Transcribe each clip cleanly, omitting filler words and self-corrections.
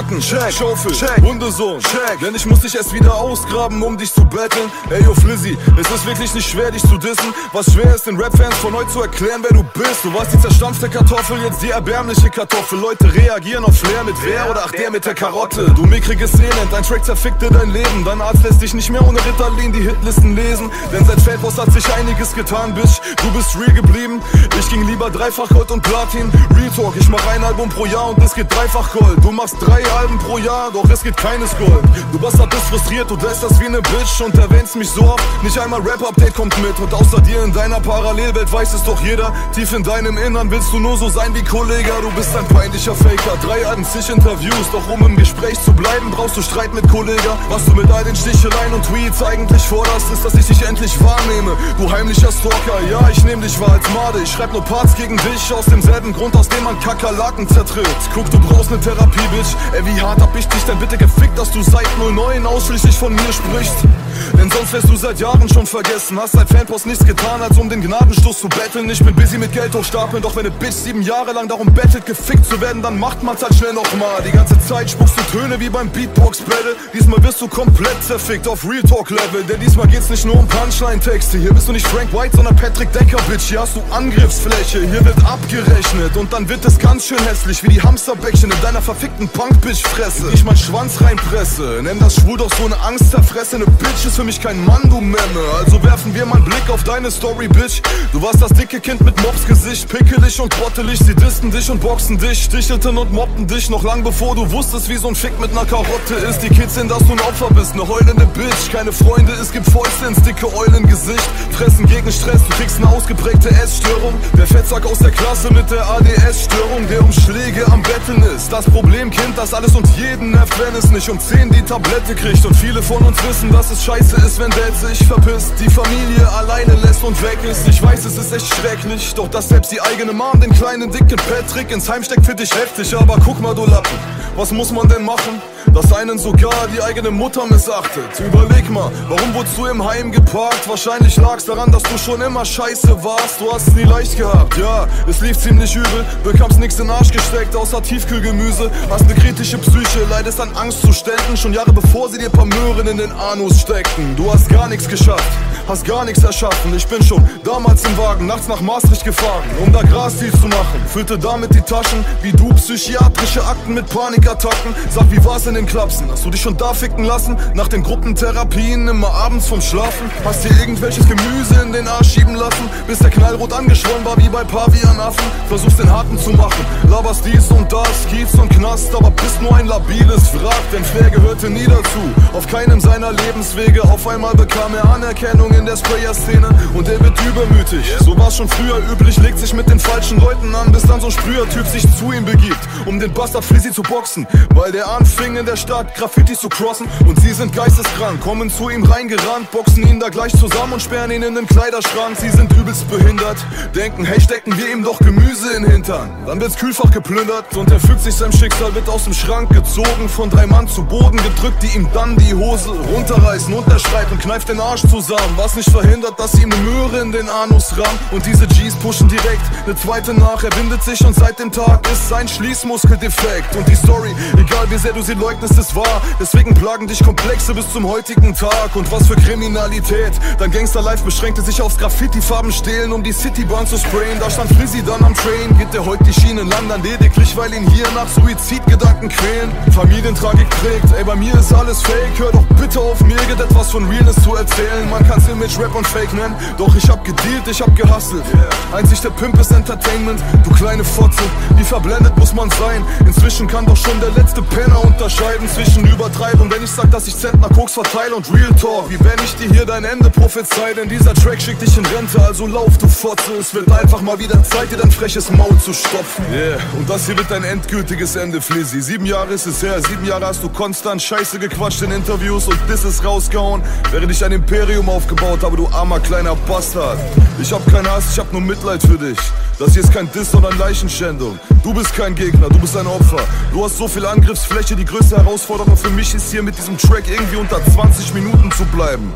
Karotten, check, Schaufel, check, Hundesohn, check. Denn ich muss dich erst wieder ausgraben, um dich zu betteln. Ey yo Flizzy, es ist wirklich nicht schwer, dich zu dissen. Was schwer ist, den Rap-Fans von heute zu erklären, wer du bist. Du warst die zerstampfte Kartoffel, jetzt die erbärmliche Kartoffel. Leute reagieren auf Flair mit wer oder ach der mit der Karotte. Du mickriges Elend, dein Track zerfickte dein Leben. Dein Arzt lässt dich nicht mehr ohne Ritalin die Hitlisten lesen. Denn seit Fanpost hat sich einiges getan, Bitch. Du bist real geblieben, ich ging lieber dreifach Gold und Platin. Real Talk, ich mach ein Album pro Jahr und es geht dreifach Gold. Du machst 3 Alben pro Jahr, doch es geht keines Gold. Du Bastard bist frustriert, du drehst das wie ne Bitch und erwähnst mich so oft. Nicht einmal Rap-Update kommt mit und außer dir in deiner Parallelwelt weiß es doch jeder. Tief in deinem Innern willst du nur so sein wie Kollege. Du bist ein peinlicher Faker, 3 Alben, zig Interviews. Doch um im Gespräch zu bleiben, brauchst du Streit mit Kollege. Was du mit all den Sticheleien und Tweets eigentlich forderst, ist, dass ich dich endlich wahrnehme. Du heimlicher Stalker, ja, ich nehm dich wahr als Made. Ich schreib nur Parts gegen dich, aus demselben Grund, aus dem man Kakerlaken zertritt. Guck, du brauchst ne Therapie, Bitch. Ey, wie hart hab ich dich denn bitte gefickt, dass du seit 09 ausschließlich von mir sprichst? Denn sonst wärst du seit Jahren schon vergessen. Hast seit Fanpost nichts getan, als um den Gnadenstoß zu betteln. Ich bin busy mit Geld hochstapeln, doch wenn ne Bitch 7 Jahre lang darum bettelt, gefickt zu werden, dann macht man's halt schnell nochmal. Die ganze Zeit spuckst du Töne wie beim Beatbox-Battle. Diesmal wirst du komplett zerfickt auf Real Talk-Level. Denn diesmal geht's nicht nur um Punchline-Texte. Hier bist du nicht Frank White, sondern Patrick Decker, Bitch. Hier hast du Angriffsfläche, hier wird abgerechnet. Und dann wird es ganz schön hässlich, wie die Hamsterbäckchen in deiner verfickten Punk-Bitch-Fresse. Ich mein Schwanz reinpresse, nenn das schwul, doch so ne angsterfressende Bitch ist für mich kein Mann, du Memme. Also werfen wir mal einen Blick auf deine Story, Bitch. Du warst das dicke Kind mit Mopsgesicht, pickelig und trottelig. Sie disten dich und boxen dich, stichelten und mobbten dich noch lang bevor du wusstest, wie so ein Fick mit ner Karotte ist. Die Kids sehen, dass du ein Opfer bist, ne heulende Bitch. Keine Freunde, es gibt Fäuste ins dicke Eulengesicht. Fressen gegen Stress, du kriegst ne ausgeprägte Essstörung. Der Fettsack aus der Klasse mit der ADS-Störung, der um Schläge am Betteln ist. Das Problem, Kind, das alles und jeden nervt, wenn es nicht um 10 die Tablette kriegt. Und viele von uns wissen, dass es scheiße ist, wenn Dad sich verpisst, die Familie alleine lässt und weg ist. Ich weiß, es ist echt schrecklich, doch dass selbst die eigene Mom den kleinen dicken Patrick ins Heim steckt, find ich heftig. Aber guck mal, du Lappen, was muss man denn machen, dass einen sogar die eigene Mutter missachtet? Überleg mal, warum wurdest du im Heim geparkt? Wahrscheinlich lag's daran, dass du schon immer scheiße warst. Du hast es nie leicht gehabt, ja, es lief ziemlich übel. Bekamst nix in den Arsch gesteckt, außer Tiefkühlgemüse. Hast ne kritische Psyche, leidest an Angstzuständen, schon Jahre bevor sie dir paar Möhren in den Anus steckten. Du hast gar nichts geschafft, hast gar nichts erschaffen. Ich bin schon damals im Wagen, nachts nach Maastricht gefahren, um da Grasdeals zu machen. Füllte damit die Taschen, wie du psychiatrische Akten mit Panikattacken. Sag, wie war's in den Klapsen? Hast du dich schon da ficken lassen? Nach den Gruppentherapien immer abends vom Schlafen? Hast dir irgendwelches Gemüse in den Arsch schieben lassen, bis der knallrot angeschwollen war wie bei Pavianaffen? Versuchst den Harten zu machen, laberst dies und das, Kiez und Knast, aber bist nur ein labiles Wrack, denn Flair gehörte nie dazu. Auf keinem seiner Lebenswege, auf einmal bekam er Anerkennung in der Sprayer-Szene und er wird übermütig. So war's schon früher üblich, legt sich mit den falschen Leuten an, bis dann so ein Sprüher-Typ sich zu ihm begibt, um den Bastard Flizzy zu boxen, weil der anfing in der Stadt Graffitis zu crossen und sie sind geisteskrank, kommen zu ihm reingerannt, boxen ihn da gleich zusammen und sperren ihn in den Kleiderschrank. Sie sind übelst behindert, denken, hey, stecken wir ihm doch Gemüse in den Hintern. Dann wird's Kühlfach geplündert und er fügt sich seinem Schicksal, wird aus dem Schrank gezogen, von 3 Mann zu Boden gedrückt, die ihm dann die Hose runterreißen und er schreit und kneift den Arsch zusammen, was nicht verhindert, dass sie ihm eine Möhre in den Anus rammt. Und diese G's pushen direkt eine zweite nach, er windet sich und seit dem Tag ist sein Schließmuskel defekt. Und die Story, egal wie sehr du sie leugnest, ist wahr, deswegen plagen dich Komplexe bis zum heutigen Tag. Und was für Kriminalität, dein Gangster-Life beschränkte sich aufs Graffiti-Farben stehlen, um die Citybahn zu sprayen. Da stand Flizzy dann am Train, geht der heute die Schienen lang, dann lediglich, weil ihn hier nach Suizidgedanken quälen. Familientragik prägt, ey, bei mir ist alles fake, hör doch bitte auf, mir geht etwas von Realness zu erzählen. Man kann's Image, Rap und Fake nennen, doch ich hab gedealt, ich hab gehustelt. Einzig der Pimp ist Entertainment, du kleine Fotze, wie verblendet muss man sein? Inzwischen kann doch schon der letzte Penner unterscheiden zwischen Übertreibung, wenn ich sag, dass ich Zentner Koks verteile, und Real Talk, wie wenn ich dir hier dein Ende prophezei. Denn dieser Track schickt dich in Rente, also lauf du Fotze, es wird einfach mal wieder Zeit, dir dein freches Maul zu stopfen. Yeah, und das hier wird dein endgültiges Ende, Flizzy. 7 Jahre ist es her, 7 Jahre hast du konstant Scheiße gequatscht in Interviews und Disses rausgehauen, während ich ein Imperium aufgebaut habe, du armer kleiner Bastard. Ich hab keinen Hass, ich hab nur Mitleid für dich. Das hier ist kein Diss, sondern Leichenschändung. Du bist kein Gegner, du bist ein Opfer. Du hast so viel Angriffsfläche, die größte Herausforderung für mich ist hier mit diesem Track irgendwie unter 20 Minuten zu bleiben.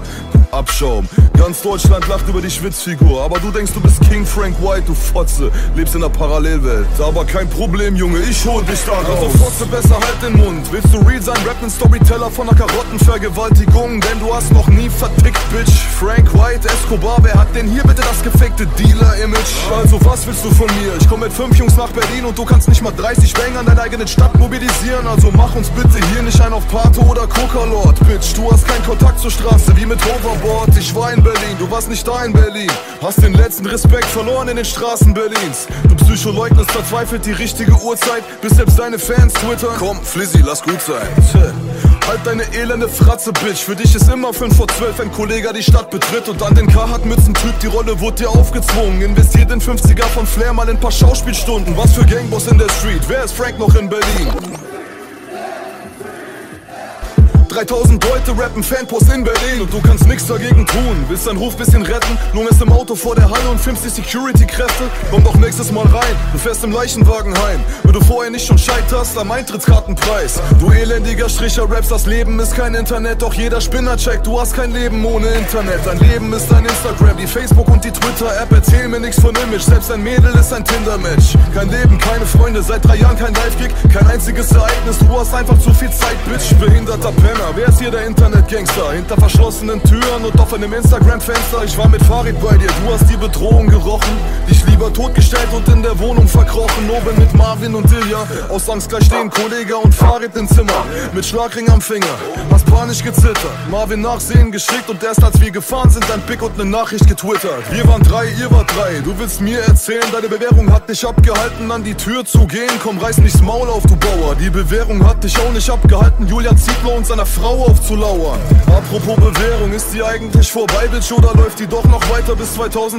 Abschaum. Ganz Deutschland lacht über die Schwitzfigur, aber du denkst, du bist King Frank White, du Fotze. Lebst in der Parallelwelt, aber kein Problem, Junge, ich hol dich da raus. Also Fotze, besser halt den Mund. Willst du real sein, rap nen Storyteller von einer Karottenvergewaltigung? Denn du hast noch nie vertickt, Bitch. Frank White, Escobar, wer hat denn hier bitte das gefakte Dealer-Image? Also was willst du von mir? Ich komm mit 5 Jungs nach Berlin und du kannst nicht mal 30 Banger in deiner eigenen Stadt mobilisieren. Also mach uns bitte hier nicht ein auf Pato oder Coca-Lord, Bitch. Du hast keinen Kontakt zur Straße, wie mit Hoverboard. Ich war in Berlin, du warst nicht da in Berlin. Hast den letzten Respekt verloren in den Straßen Berlins. Du Psycho leugnest verzweifelt die richtige Uhrzeit, bis selbst deine Fans twittern. Komm, Flizzy, lass gut sein. Halt deine elende Fratze, Bitch. Für dich ist immer 5 vor 12, wenn Kollege die Stadt betritt. Und an den Carhartt-Mützen-Typ, die Rolle wurde dir aufgezwungen. Investiert in 50er von Flair, mal in ein paar Schauspielstunden. Was für Gangboss in der Street, wer ist Frank noch in Berlin? 3000 Leute rappen Fanpost in Berlin und du kannst nix dagegen tun. Willst deinen Ruf bisschen retten, lungerst im Auto vor der Halle und filmst die Security-Kräfte. Komm doch nächstes Mal rein, du fährst im Leichenwagen heim. Wenn du vorher nicht schon scheiterst am Eintrittskartenpreis. Du elendiger Stricher, rappst, das Leben ist kein Internet. Doch jeder Spinner checkt, du hast kein Leben ohne Internet. Dein Leben ist dein Instagram, die Facebook und die Twitter-App. Erzähl mir nix von Image, selbst ein Mädel ist ein Tinder-Match. Kein Leben, keine Freunde, seit 3 Jahren kein Live-Gig. Kein einziges Ereignis, du hast einfach zu viel Zeit, Bitch. Behinderter Penner. Wer ist hier der Internet-Gangster? Hinter verschlossenen Türen und auf einem Instagram-Fenster. Ich war mit Farid bei dir, du hast die Bedrohung gerochen. Dich lieber totgestellt und in der Wohnung verkrochen. Oben mit Marvin und Ilja. Aus Angst gleich stehen Kollege und Farid im Zimmer. Mit Schlagring am Finger, hast panisch gezittert. Marvin Nachsehen geschickt und erst als wir gefahren sind, ein Pick und eine Nachricht getwittert. Wir waren 3, ihr wart 3. Du willst mir erzählen, deine Bewährung hat dich abgehalten, an die Tür zu gehen. Komm, reiß nicht's Maul auf, du Bauer. Die Bewährung hat dich auch nicht abgehalten, Julian Zietlow und seiner Frau aufzulauern. Apropos Bewährung, ist die eigentlich vorbei, Bitch, oder läuft die doch noch weiter bis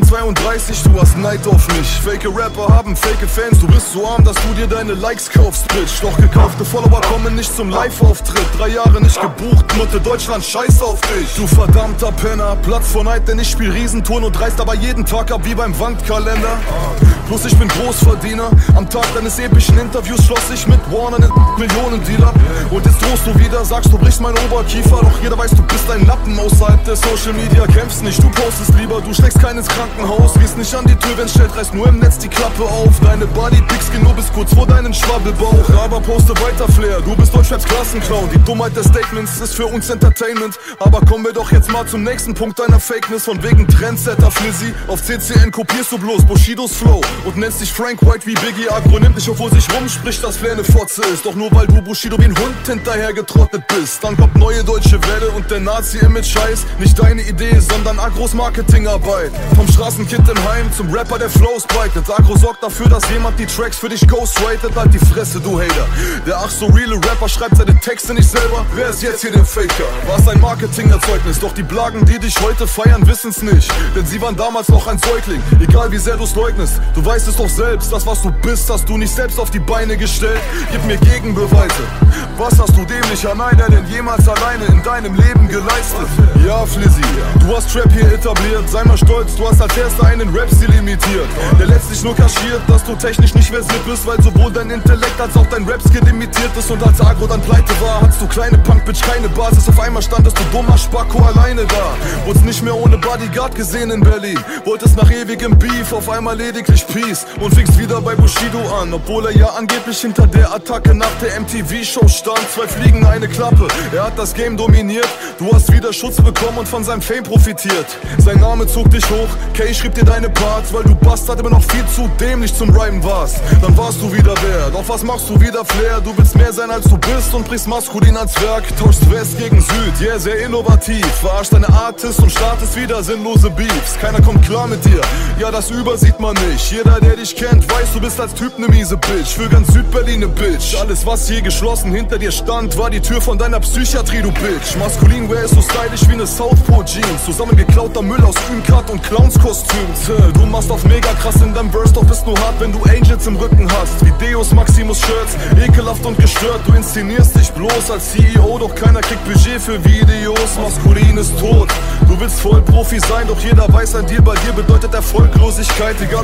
2032? Du hast Neid auf mich. Fake Rapper haben fake Fans. Du bist so arm, dass du dir deine Likes kaufst, Bitch. Doch gekaufte Follower kommen nicht zum Live-Auftritt. 3 Jahre nicht gebucht, Mutte Deutschland, scheiß auf dich. Du verdammter Penner, Platz vor Neid, denn ich spiel Riesenturn und reißt aber jeden Tag ab wie beim Wandkalender. Plus ich bin Großverdiener. Am Tag deines epischen Interviews schloss ich mit Warner einen Millionendealer. Und jetzt drohst du wieder, sagst du brichst mein Oberkiefer. Doch jeder weiß, du bist ein Lappen außerhalb der Social Media. Kämpfst nicht, du postest lieber, du schlägst kein ins Krankenhaus. Gehst nicht an die Tür, wenn's stellt, reißt nur im Netz die Klappe auf. Deine Bodypics gehen nur bis kurz vor deinen Schwabbelbauch. Aber poste weiter Flair, du bist Deutschraps Klassenclown. Die Dummheit der Statements ist für uns Entertainment. Aber kommen wir doch jetzt mal zum nächsten Punkt deiner Fakeness. Von wegen Trendsetter Flizzy. Auf CCN kopierst du bloß Bushidos Flow und nennst dich Frank White wie Biggie. Agro nimmt dich, obwohl sich rumspricht, dass Flair ne Fotze ist. Doch nur weil du Bushido wie ein Hund hinterher getrottet bist. Dann kommt neue deutsche Welle und der Nazi-Image-Scheiß. Nicht deine Idee, sondern Agros Marketingarbeit. Vom Straßenkind im Heim zum Rapper, der Flows breitet. Agro sorgt dafür, dass jemand die Tracks für dich ghostwritet. Halt die Fresse, du Hater. Der ach so reale Rapper schreibt seine Texte nicht selber. Wer ist jetzt hier der Faker? War's ein Marketingerzeugnis? Doch die Blagen, die dich heute feiern, wissen's nicht. Denn sie waren damals noch ein Säugling. Egal wie sehr du's leugnest, du weißt es doch selbst. Das, was du bist, hast du nicht selbst auf die Beine gestellt. Gib mir Gegenbeweise. Was hast du dämlicher Neider denn jemals alleine in deinem Leben geleistet? Ja, Flizzy, du hast Trap hier etabliert. Sei mal stolz, du hast als erster einen Rap-Stil imitiert, der letztlich nur kaschiert, dass du technisch nicht versiert bist, weil sowohl dein Intellekt als auch dein Rap-Skill imitiert ist. Und als Agro dann pleite war, hattest du kleine Punk-Bitch, keine Basis. Auf einmal standest du dummer Spacko alleine da. Wurdest nicht mehr ohne Bodyguard gesehen in Berlin. Wolltest nach ewigem Beef auf einmal lediglich Peace und fingst wieder bei Bushido an, obwohl er ja angeblich hinter der Attacke nach der MTV-Show stand. 2 Fliegen, eine Klappe, er hat das Game dominiert. Du hast wieder Schutz bekommen und von seinem Fame profitiert. Sein Name zog dich hoch, Kay schrieb dir deine Parts, weil du Bastard immer noch viel zu dämlich zum Rhymen warst. Dann warst du wieder wer, doch was machst du wieder Flair? Du willst mehr sein als du bist und brichst maskulin ans Werk. Tauschst West gegen Süd, yeah, sehr innovativ. Verarscht deine Artists und startest wieder sinnlose Beefs. Keiner kommt klar mit dir, ja das übersieht man nicht. Jeder der dich kennt, weiß du bist als Typ ne miese Bitch. Für ganz Südberlin ne Bitch. Alles was je geschlossen hinter dir stand, war die Tür von deiner Psychiatrie, du Bitch. Maskulin Wear ist so stylisch wie ne Southpaw Jeans. Zusammengeklauter Müll aus Ümkat und Clownskostüms. Du machst auf mega krass in deinem Verse, doch bist nur hart, wenn du Angels im Rücken hast. Wie Deus Maximus Shirts, ekelhaft und gestört. Du inszenierst dich bloß als CEO, doch keiner kriegt Budget für Videos. Maskulin ist tot, du willst voll Profi sein, doch jeder weiß, ein Deal bei dir bedeutet Erfolglosigkeit. Egal ob Freund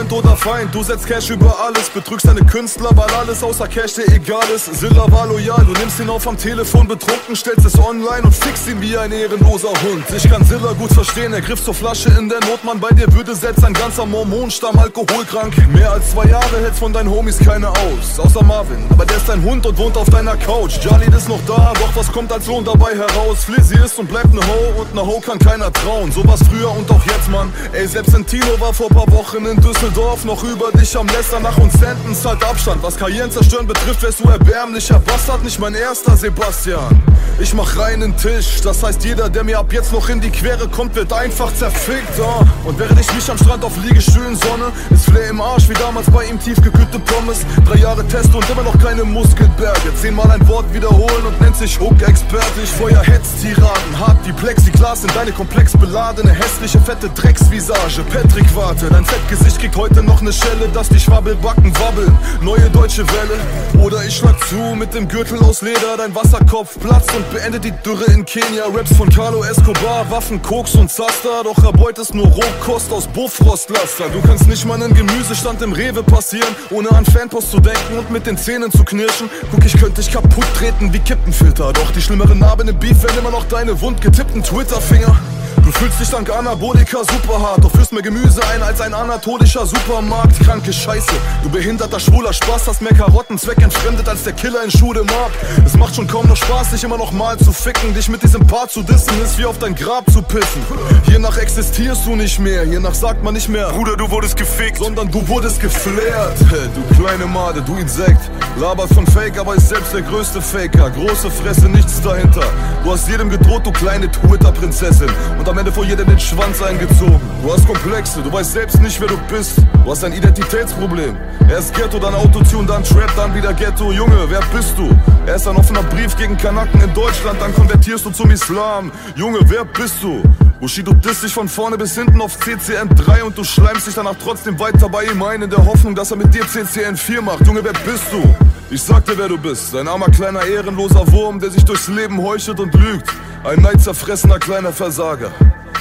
Freund oder Feind, du setzt Cash über alles, betrügst deine Künstler, weil alles außer Cash dir egal ist. Zilla war loyal, du nimmst ihn auf am Telefon betrunken, stellst es online und fickst ihn wie ein ehrenloser Hund. Ich kann Zilla gut verstehen, er griff zur Flasche in der Not, Mann, bei dir würde selbst ein ganzer Mormonstamm alkoholkrank. Mehr als 2 Jahre hält's von deinen Homies keiner aus, außer Marvin, aber der ist ein Hund und wohnt auf deiner Couch. Jalid ist noch da, doch was kommt als Lohn dabei heraus? Flizzy ist und bleibt ne Ho und ne Ho kann keiner trauen. So was früher und auch jetzt, Mann. Ey, selbst ein Tino war vor paar Wochen in Düsseldorf noch über dich am Lästern. Nach uns Sentence halt Abstand. Was Karrieren zerstören betrifft, wärst du erbärmlicher Bastard, nicht mein erster Sebastian. Ich mach reinen Tisch, das heißt jeder, der mir ab jetzt noch in die Quere kommt, wird einfach zerfickt. Und während ich mich am Strand auf Liegestühlen sonne, ist Flair im Arsch wie damals bei ihm tiefgekühlte Pommes. 3 Jahre Test und immer noch keine Muskelberge. 10-mal ein Wort wiederholen und nennt sich Hook-Experte. Ich feuer Hetz-Tiraden, hart wie Plexiglas in deine komplex beladene, hässliche, fette Drecksvisage. Patrick, warte, dein Fettgesicht kriegt heute noch ne Schelle, dass die Schwabbelbacken wabbeln. Neue deutsche Welle. Oder ich schlag zu mit dem Gürtel aus Leder, dein Wasserkopf platzt und beendet die Dürre in Kenia. Raps von Carlo Escobar, Waffen, Koks und Zaster, doch erbeutest nur Rohkost aus Bofrostlaster. Du kannst nicht mal einen Gemüsestand im Rewe passieren, ohne an Fanpost zu denken und mit den Zähnen zu knirschen. Guck, ich könnte dich kaputt treten wie Kippenfilter, doch die schlimmeren Narben im Beef werden immer noch deine wund getippten Twitter-Finger. Du fühlst dich dank Anabolika super hart, doch führst mehr Gemüse ein als ein anatolischer Supermarkt. Kranke Scheiße, du behinderter schwuler Spaß, hast mehr Karotten zweckentfremdet als der Killer in Shoot'em Up. Es macht schon kaum noch Spaß, dich immer noch mal zu ficken, dich mit diesem Part zu dissen, ist wie auf dein Grab zu pissen. Hiernach existierst du nicht mehr, hiernach sagt man nicht mehr Bruder, du wurdest gefickt, sondern du wurdest geflärt. Du kleine Made, du Insekt, labert von Fake, aber ist selbst der größte Faker. Große Fresse, nichts dahinter. Du hast jedem gedroht, du kleine Twitter-Prinzessin, und am Ende vor jedem den Schwanz eingezogen. Du hast Komplexe, du weißt selbst nicht, wer du bist. Du hast ein Identitätsproblem. Erst Ghetto, dann Autotune, dann Trap, dann wieder Ghetto. Junge, wer bist du? Erst ein offener Brief gegen Kanaken in Deutschland, dann konvertierst du zum Islam. Junge, wer bist du? Bushido disst dich von vorne bis hinten auf CCN3 und du schleimst dich danach trotzdem weiter bei ihm ein, in der Hoffnung, dass er mit dir CCN4 macht. Junge, wer bist du? Ich sag dir, wer du bist. Ein armer, kleiner, ehrenloser Wurm, der sich durchs Leben heuchelt und lügt. Ein neidzerfressener, kleiner Versager.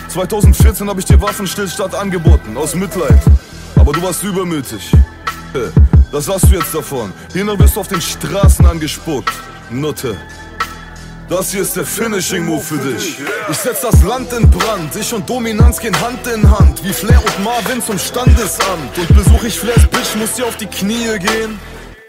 2014 hab ich dir Waffenstillstand angeboten, aus Mitleid. Aber du warst übermütig. Das hast du jetzt davon. Hiernach wirst du auf den Straßen angespuckt. Nutte. Das hier ist der Finishing Move für dich. Ich setz das Land in Brand. Ich und Dominanz gehen Hand in Hand. Wie Flair und Marvin zum Standesamt. Und besuch ich Flairs Bitch, muss sie auf die Knie gehen.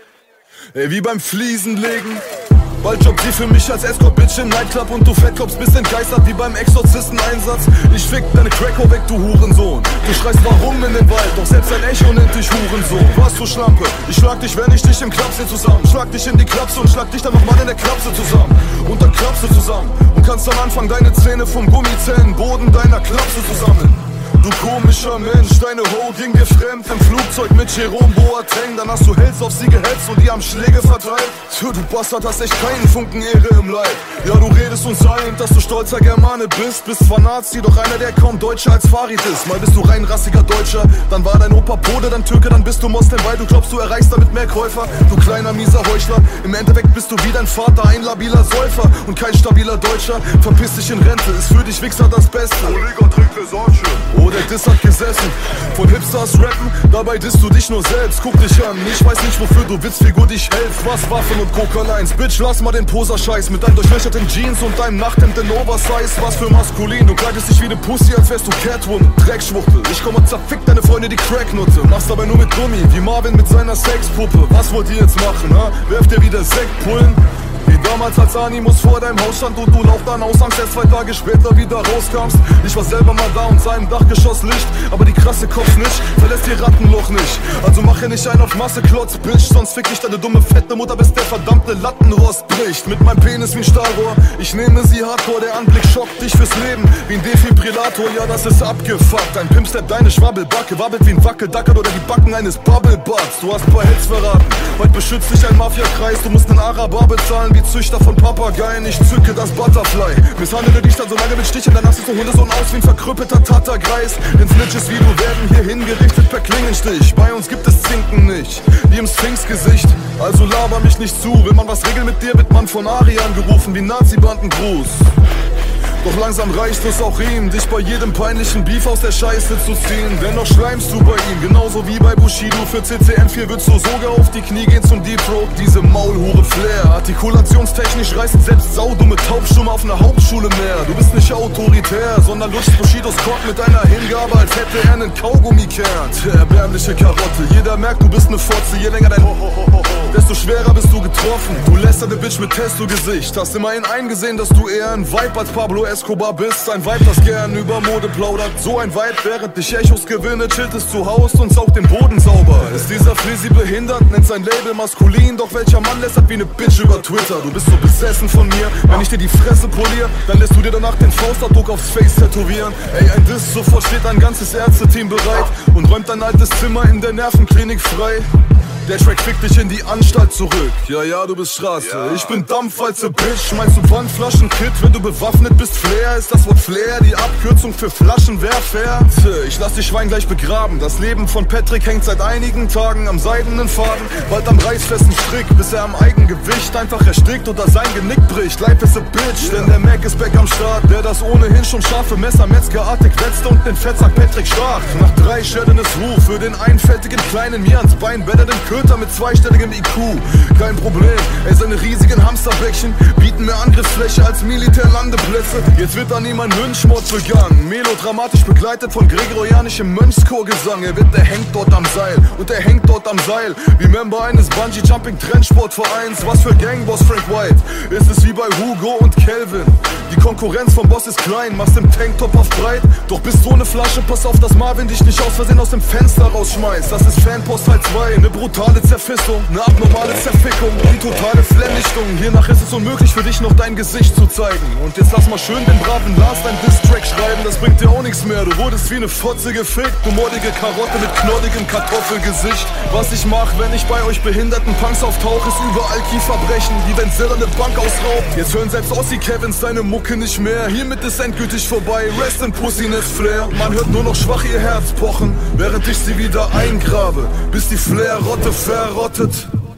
Ey, wie beim Fliesenlegen. Bald jobbt sie für mich als Escort-Bitch im Nightclub und du Fettkops bist entgeistert wie beim Exorzisten-Einsatz. Ich fick deine Cracko weg, du Hurensohn. Du schreist warum in den Wald, doch selbst ein Echo nennt dich Hurensohn. Was du Schlampe, ich schlag dich, wenn ich dich im Klapse zusammen. Schlag dich in die Klapse und schlag dich dann nochmal in der Klapse zusammen. Und dann klappst du zusammen und kannst am Anfang deine Zähne vom Gummizellenboden deiner Klapse zusammen. Du komischer Mensch, deine Ho ging dir fremd im Flugzeug mit Jerome Boateng. Dann hast du Hells auf sie gehetzt und die haben Schläge verteilt. Du Bastard, hast echt keinen Funken Ehre im Leib. Ja, du redest uns ein, dass du stolzer Germane bist. Bist zwar Nazi, doch einer, der kaum Deutscher als Farid ist. Mal bist du rein rassiger Deutscher, dann war dein Opa Pole, dann Türke, dann bist du Moslem, weil du glaubst, du erreichst damit mehr Käufer. Du kleiner, mieser Heuchler, im Endeffekt bist du wie dein Vater, ein labiler Säufer und kein stabiler Deutscher. Verpiss dich in Rente, ist für dich Wichser das Beste. Kollege trinkt Versorge. Oh, der Diss hat gesessen. Von Hipsters rappen, dabei disst du dich nur selbst. Guck dich an, ich weiß nicht, wofür du Witzfigur dich hältst. Was Waffen und Coca-Lines, Bitch, lass mal den Poser-Scheiß. Mit deinen durchlöcherten Jeans und deinem Nachthemd in Oversize. Was für maskulin, du kleidest dich wie ne Pussy, als wärst du Catwoman. Dreckschwuchtel, ich komm und zerfick deine Freunde die Cracknutte. Machst dabei nur mit Gummi, wie Marvin mit seiner Sexpuppe. Was wollt ihr jetzt machen, ha? Werft ihr wieder Sektpullen? Wie damals als Animus vor deinem Haus stand und du Lauf dann aus Angst erst 2 Tage später wieder rauskamst. Ich war selber mal da und sah im Dachgeschoss Licht, aber die krasse Kopf nicht, verlässt ihr Rattenloch nicht. Also mach ja nicht einen auf Masse, Klotz, Bitch, sonst fick ich deine dumme fette Mutter, bis der verdammte Lattenrost bricht. Mit meinem Penis wie ein Stahlrohr, ich nehme sie hardcore, der Anblick schockt dich fürs Leben. Wie ein Defibrillator, ja das ist abgefuckt. Ein Pimpstep, deine Schwabbelbacke, wabbelt wie ein Wackeldackert oder die Backen eines Bubblebuds. Du hast ein paar Hits verraten, heute beschützt dich ein Mafiakreis. Du musst einen Araber bezahlen wie Züchter von Papageien. Ich zücke das Butterfly, misshandle dich dann so lange mit Stichen, danach siehst du Hundesohn aus wie ein verkrüppelter Tattergreis. Denn Snitches wie du werden hier hingerichtet per Klingenstich. Bei uns gibt es Zinken nicht, wie im Sphinx-Gesicht. Also laber mich nicht zu, will man was regeln mit dir, wird man von Ari angerufen wie Nazi-Bandengruß. Doch langsam reicht es auch ihm, dich bei jedem peinlichen Beef aus der Scheiße zu ziehen. Dennoch schleimst du bei ihm, genauso wie bei Bushido. Für CCN4 würdest du sogar auf die Knie gehen zum Deep Throat. Diese Maulhure Flair, artikulationstechnisch reißt selbst saudumme Taubstumme auf einer Hauptschule mehr. Du bist nicht autoritär, sondern lutscht Bushidos Cock mit einer Hingabe, als hätte er einen Kaugummikern. Der erbärmliche Karotte, jeder merkt, du bist ne Fotze. Je länger dein desto schwerer bist du getroffen. Du lästernde Bitch mit Testo-Gesicht, hast immerhin eingesehen, dass du eher ein Vibe als Pablo Escobar bist. Ein Vibe, das gern über Mode plaudert. So ein Vibe, während dich Echos gewinne, chillt es zu Haus und saugt den Boden sauber. Ist dieser Flizzy behindert, nennt sein Label maskulin. Doch welcher Mann lästert wie ne Bitch über Twitter? Du bist so besessen von mir, wenn ich dir die Fresse polier, dann lässt du dir danach den Faustabdruck aufs Face tätowieren. Ey, ein Diss, sofort steht ein ganzes Ärzteteam bereit und räumt dein altes Zimmer in der Nervenklinik frei. Der Track fickt dich in die Anstalt zurück. Ja, ja, du bist Straße. Ja. Ich bin Dampf als a Bitch. Meinst du Pfandflaschen-Kit, wenn du bewaffnet bist? Flair ist das Wort Flair, die Abkürzung für Flaschen, wär fair? Ich lass die Schwein gleich begraben. Das Leben von Patrick hängt seit einigen Tagen am seidenen Faden. Bald am reißfesten Strick, bis er am Eigengewicht einfach erstickt oder sein Genick bricht. Life is a Bitch, denn der Mac ist back am Start. Der das ohnehin schon scharfe Messer metzgerartig wetzte und den Fettsack Patrick stach. Nach 3 Schädenes Ruf für den einfältigen Kleinen mir ans Bein better den Köter mit zweistelligem IQ. Kein Problem, ey, seine riesigen Hamsterbäckchen bieten mehr Angriffsfläche als Militärlandeplätze. Jetzt wird an ihm ein Lynchmord begangen, melodramatisch begleitet von gregorianischem Mönchschorgesang. Der hängt dort am Seil und er hängt dort am Seil wie Member eines Bungee-Jumping-Trendsportvereins. Was für Gangboss Frank White, ist es wie bei Hugo und Calvin. Die Konkurrenz vom Boss ist klein, machst im Tanktop auf breit. Doch bist so eine Flasche, pass auf, dass Marvin dich nicht aus Versehen aus dem Fenster rausschmeißt. Das ist Fanpost Teil 2, eine brutale Zerfissung, eine abnormale Zerfickung, die totale Vernichtung. Hiernach ist es unmöglich für dich noch dein Gesicht zu zeigen. Und jetzt lass mal schön den braven Lars dein Diss-Track schreiben, das bringt dir auch nichts mehr. Du wurdest wie eine Fotze gefickt, du mordige Karotte mit knolligem Kartoffelgesicht. Was ich mach, wenn ich bei euch behinderten Punks auftauche, ist überall Kieferbrechen, wie wenn Zilla eine Bank ausraubt. Jetzt hören selbst Ossi Kevins deine Mucke nicht mehr. Hiermit ist endgültig vorbei, Rest in Pussiness Flair. Man hört nur noch schwach ihr Herz pochen, während ich sie wieder eingrabe, bis die Flair-Rotte verrottet.